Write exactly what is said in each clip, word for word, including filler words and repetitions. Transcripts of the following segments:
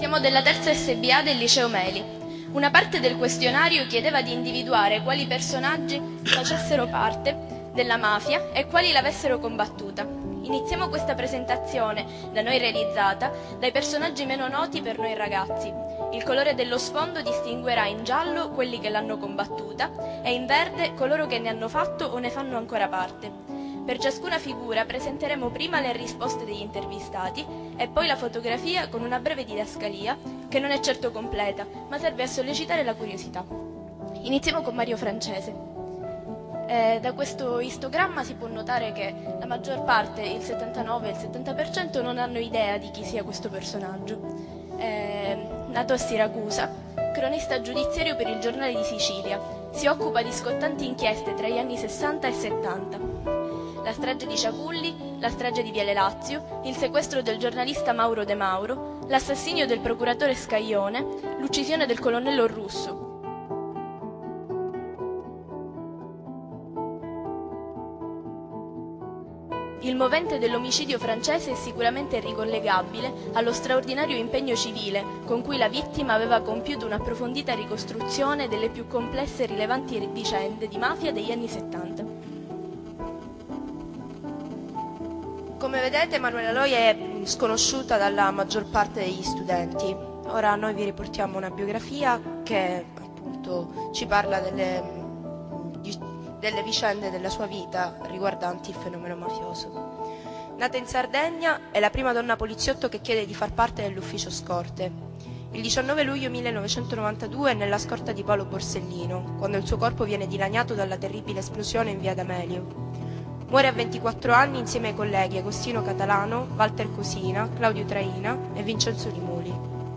Siamo della terza S B A del Liceo Meli. Una parte del questionario chiedeva di individuare quali personaggi facessero parte della mafia e quali l'avessero combattuta. Iniziamo questa presentazione, da noi realizzata, dai personaggi meno noti per noi ragazzi. Il colore dello sfondo distinguerà in giallo quelli che l'hanno combattuta e in verde coloro che ne hanno fatto o ne fanno ancora parte. Per ciascuna figura presenteremo prima le risposte degli intervistati e poi la fotografia con una breve didascalia che non è certo completa, ma serve a sollecitare la curiosità. Iniziamo con Mario Francese. Eh, da questo istogramma si può notare che la maggior parte, il settantanove il settanta per cento, non hanno idea di chi sia questo personaggio. Eh, nato a Siracusa, cronista giudiziario per il Giornale di Sicilia, si occupa di scottanti inchieste tra gli anni sessanta e settanta. La strage di Ciaculli, la strage di Viale Lazio, il sequestro del giornalista Mauro De Mauro, l'assassinio del procuratore Scaglione, l'uccisione del colonnello Russo. Il movente dell'omicidio francese è sicuramente ricollegabile allo straordinario impegno civile con cui la vittima aveva compiuto un'approfondita ricostruzione delle più complesse e rilevanti vicende di mafia degli anni settanta. Come vedete, Manuela Loi è sconosciuta dalla maggior parte degli studenti. Ora noi vi riportiamo una biografia che appunto ci parla delle, delle vicende della sua vita riguardanti il fenomeno mafioso. Nata in Sardegna, è la prima donna poliziotto che chiede di far parte dell'ufficio scorte. Il diciannove luglio millenovecentonovantadue è nella scorta di Paolo Borsellino, quando il suo corpo viene dilaniato dalla terribile esplosione in via D'Amelio. Muore a ventiquattro anni insieme ai colleghi Agostino Catalano, Walter Cosina, Claudio Traina e Vincenzo Limuli.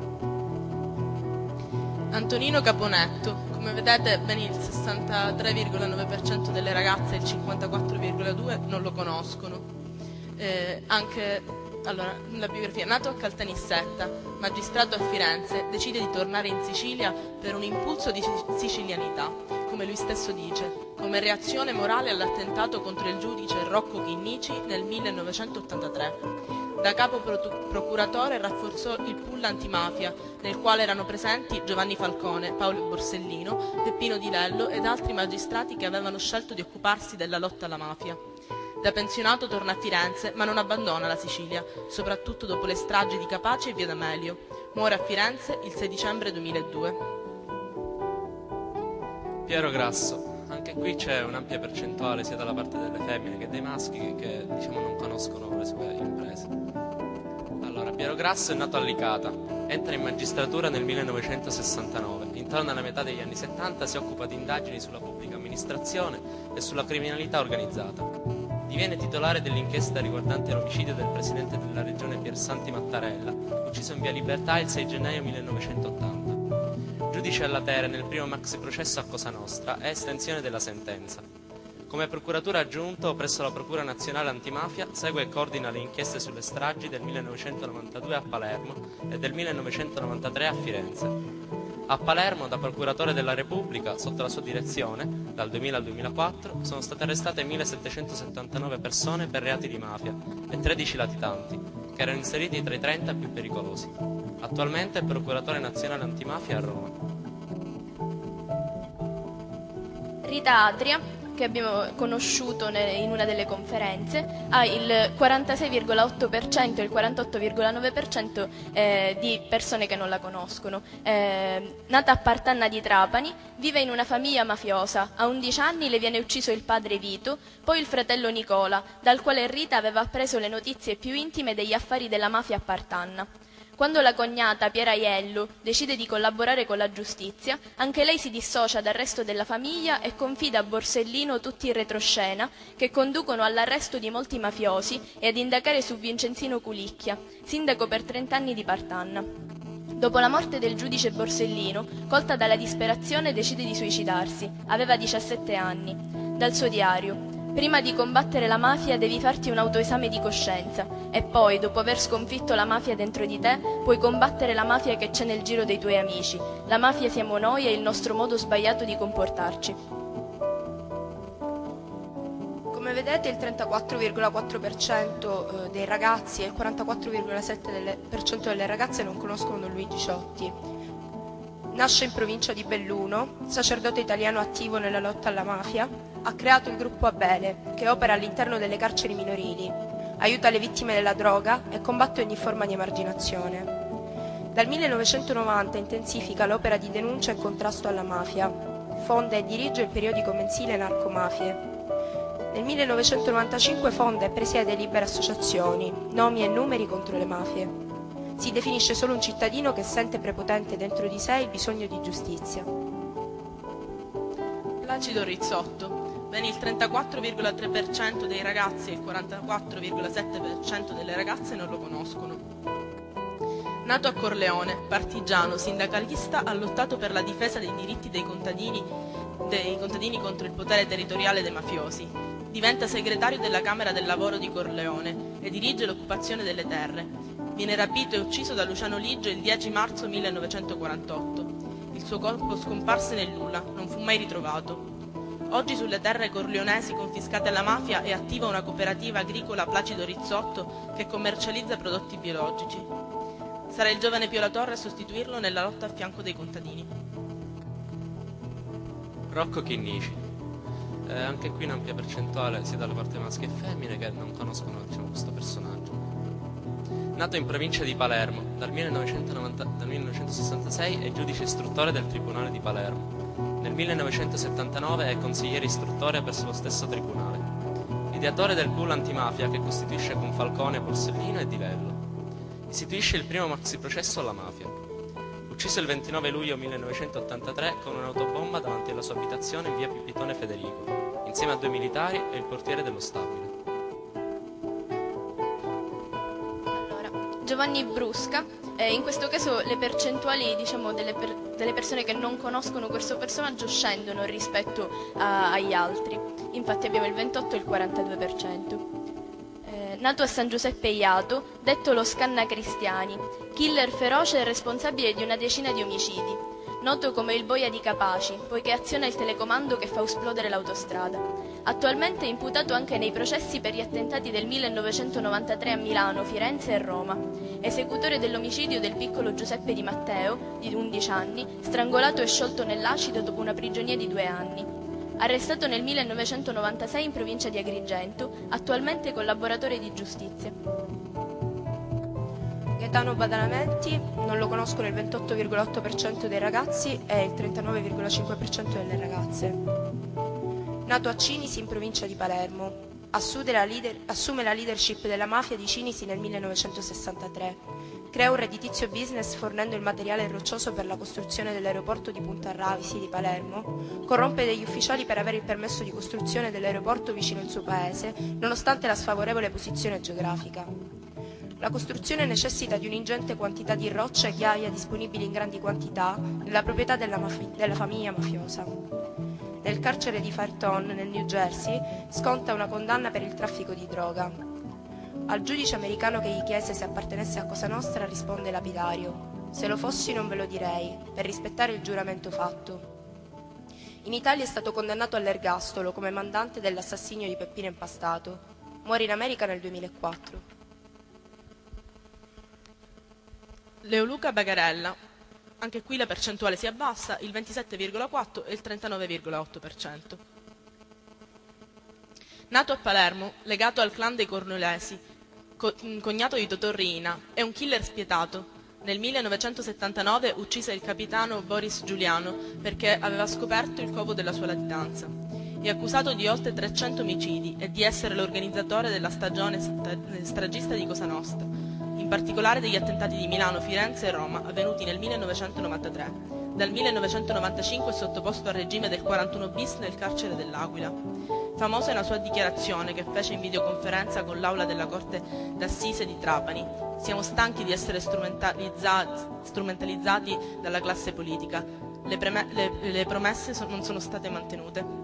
Antonino Caponetto. Come vedete, ben il sessantatré virgola nove per cento delle ragazze e il cinquantaquattro virgola due per cento non lo conoscono. Eh, anche allora, la biografia. Nato a Caltanissetta, magistrato a Firenze, decide di tornare in Sicilia per un impulso di sicilianità, come lui stesso dice, come reazione morale all'attentato contro il giudice Rocco Chinnici nel millenovecentottantatré. Da capo procuratore rafforzò il pool antimafia, nel quale erano presenti Giovanni Falcone, Paolo Borsellino, Peppino Di Lello ed altri magistrati che avevano scelto di occuparsi della lotta alla mafia. Da pensionato torna a Firenze, ma non abbandona la Sicilia, soprattutto dopo le stragi di Capaci e via D'Amelio. Muore a Firenze il sei dicembre duemiladue. Piero Grasso. Anche qui c'è un'ampia percentuale sia dalla parte delle femmine che dei maschi che diciamo non conoscono le sue imprese. Allora, Piero Grasso è nato a Licata, entra in magistratura nel millenovecentosessantanove. Intorno alla metà degli anni settanta si occupa di indagini sulla pubblica amministrazione e sulla criminalità organizzata. Diviene titolare dell'inchiesta riguardante l'omicidio del presidente della regione Piersanti Mattarella, ucciso in via Libertà il sei gennaio millenovecentottanta. Giudice alla Tere nel primo maxi processo a Cosa Nostra e estensione della sentenza. Come procuratore aggiunto presso la Procura Nazionale Antimafia segue e coordina le inchieste sulle stragi del millenovecentonovantadue a Palermo e del millenovecentonovantatré a Firenze. A Palermo, da procuratore della Repubblica, sotto la sua direzione, dal duemila al duemilaquattro, sono state arrestate millesettecentosettantanove persone per reati di mafia e tredici latitanti, che erano inseriti tra i trenta più pericolosi. Attualmente è procuratore nazionale antimafia a Roma. Rita Adria, che abbiamo conosciuto in una delle conferenze, ha il quarantasei virgola otto per cento e il quarantotto virgola nove per cento eh, di persone che non la conoscono. Eh, nata a Partanna di Trapani, vive in una famiglia mafiosa. A undici anni le viene ucciso il padre Vito, poi il fratello Nicola, dal quale Rita aveva appreso le notizie più intime degli affari della mafia a Partanna. Quando la cognata Piera Iello decide di collaborare con la giustizia, anche lei si dissocia dal resto della famiglia e confida a Borsellino tutti i retroscena che conducono all'arresto di molti mafiosi e ad indagare su Vincenzino Culicchia, sindaco per trent'anni di Partanna. Dopo la morte del giudice Borsellino, colta dalla disperazione decide di suicidarsi. Aveva diciassette anni. Dal suo diario: prima di combattere la mafia devi farti un autoesame di coscienza e poi, dopo aver sconfitto la mafia dentro di te, puoi combattere la mafia che c'è nel giro dei tuoi amici. La mafia siamo noi e il nostro modo sbagliato di comportarci. Come vedete il trentaquattro virgola quattro per cento dei ragazzi e il quarantaquattro virgola sette per cento delle ragazze non conoscono Luigi Ciotti. Nasce in provincia di Belluno, sacerdote italiano attivo nella lotta alla mafia, ha creato il gruppo Abele, che opera all'interno delle carceri minorili, aiuta le vittime della droga e combatte ogni forma di emarginazione. Dal millenovecentonovanta intensifica l'opera di denuncia e contrasto alla mafia, fonda e dirige il periodico mensile Narcomafie. Nel millenovecentonovantacinque fonda e presiede libere associazioni, Nomi e Numeri contro le mafie. Si definisce solo un cittadino che sente prepotente dentro di sé il bisogno di giustizia. Placido Rizzotto. Ben il trentaquattro virgola tre per cento dei ragazzi e il quarantaquattro virgola sette per cento delle ragazze non lo conoscono. Nato a Corleone, partigiano, sindacalista, ha lottato per la difesa dei diritti dei contadini, dei contadini contro il potere territoriale dei mafiosi. Diventa segretario della Camera del Lavoro di Corleone e dirige l'occupazione delle terre. Viene rapito e ucciso da Luciano Liggio il dieci marzo millenovecentoquarantotto. Il suo corpo scomparse nel nulla, non fu mai ritrovato. Oggi sulle terre corleonesi confiscate alla mafia è attiva una cooperativa agricola Placido Rizzotto che commercializza prodotti biologici. Sarà il giovane Pio La Torre a sostituirlo nella lotta a fianco dei contadini. Rocco Chinnici. Eh, anche qui un'ampia percentuale sia dalla parte maschile e femmine che non conoscono, diciamo, questo personaggio. Nato in provincia di Palermo, dal, millenovecentonovanta, dal millenovecentosessantasei è giudice istruttore del Tribunale di Palermo. Nel millenovecentosettantanove è consigliere istruttore presso lo stesso tribunale. Ideatore del pool antimafia che costituisce con Falcone, Borsellino e Di Lello. Istituisce il primo maxiprocesso alla mafia. Ucciso il ventinove luglio millenovecentottantatré con un'autobomba davanti alla sua abitazione in via Pipitone Federico, insieme a due militari e il portiere dello stabile. Giovanni Brusca, eh, in questo caso le percentuali, diciamo, delle, per, delle persone che non conoscono questo personaggio scendono rispetto a, agli altri, infatti abbiamo il ventotto e il quarantadue per cento. Eh, nato a San Giuseppe Iato, detto lo Scanna Cristiani, killer feroce e responsabile di una decina di omicidi, noto come il boia di Capaci, poiché aziona il telecomando che fa esplodere l'autostrada. Attualmente è imputato anche nei processi per gli attentati del millenovecentonovantatré a Milano, Firenze e Roma. Esecutore dell'omicidio del piccolo Giuseppe Di Matteo, di undici anni, strangolato e sciolto nell'acido dopo una prigionia di due anni. Arrestato nel millenovecentonovantasei in provincia di Agrigento, attualmente collaboratore di giustizia. Gaetano Badalamenti, non lo conoscono il ventotto virgola otto per cento dei ragazzi e il trentanove virgola cinque per cento delle ragazze. Nato a Cinisi in provincia di Palermo, assume la, leader, assume la leadership della mafia di Cinisi nel millenovecentosessantatré. Crea un redditizio business fornendo il materiale roccioso per la costruzione dell'aeroporto di Punta Ravisi di Palermo, corrompe degli ufficiali per avere il permesso di costruzione dell'aeroporto vicino al suo paese, nonostante la sfavorevole posizione geografica. La costruzione necessita di un'ingente quantità di roccia e ghiaia disponibili in grandi quantità nella proprietà della, maf- della famiglia mafiosa. Nel carcere di Farton, nel New Jersey, sconta una condanna per il traffico di droga. Al giudice americano che gli chiese se appartenesse a Cosa Nostra risponde lapidario: «Se lo fossi non ve lo direi, per rispettare il giuramento fatto». In Italia è stato condannato all'ergastolo come mandante dell'assassinio di Peppino Impastato. Muore in America nel duemilaquattro. Leoluca Bagarella. Anche qui la percentuale si abbassa, il ventisette virgola quattro e il trentanove virgola otto per cento. Nato a Palermo, legato al clan dei Cornolesi, co- cognato di Totò Riina, è un killer spietato. Nel millenovecentosettantanove uccise il capitano Boris Giuliano perché aveva scoperto il covo della sua latitanza. È accusato di oltre trecento omicidi e di essere l'organizzatore della stagione sta- stragista di Cosa Nostra, in particolare degli attentati di Milano, Firenze e Roma avvenuti nel millenovecentonovantatré. Dal millenovecentonovantacinque è sottoposto al regime del quarantuno bis nel carcere dell'Aquila. Famosa è una sua dichiarazione che fece in videoconferenza con l'aula della Corte d'Assise di Trapani: «Siamo stanchi di essere strumentalizzati, strumentalizzati dalla classe politica. Le, preme- le, le promesse so- non sono state mantenute».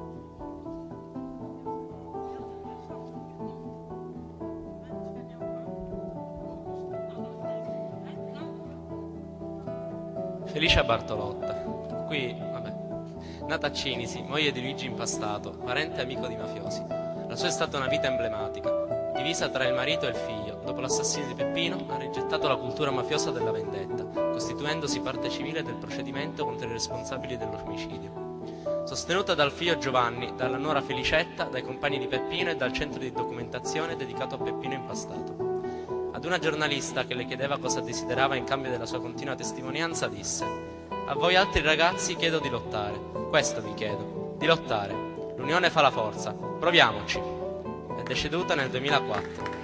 Felicia Bartolotta. Qui, vabbè, nata a Cinisi, moglie di Luigi Impastato, parente e amico di mafiosi. La sua è stata una vita emblematica, divisa tra il marito e il figlio. Dopo l'assassinio di Peppino ha rigettato la cultura mafiosa della vendetta, costituendosi parte civile del procedimento contro i responsabili dell'omicidio. Sostenuta dal figlio Giovanni, dalla nuora Felicetta, dai compagni di Peppino e dal centro di documentazione dedicato a Peppino Impastato. Ad una giornalista che le chiedeva cosa desiderava in cambio della sua continua testimonianza, disse: «A voi altri ragazzi chiedo di lottare, questo vi chiedo, di lottare. L'unione fa la forza, proviamoci». È deceduta nel duemilaquattro.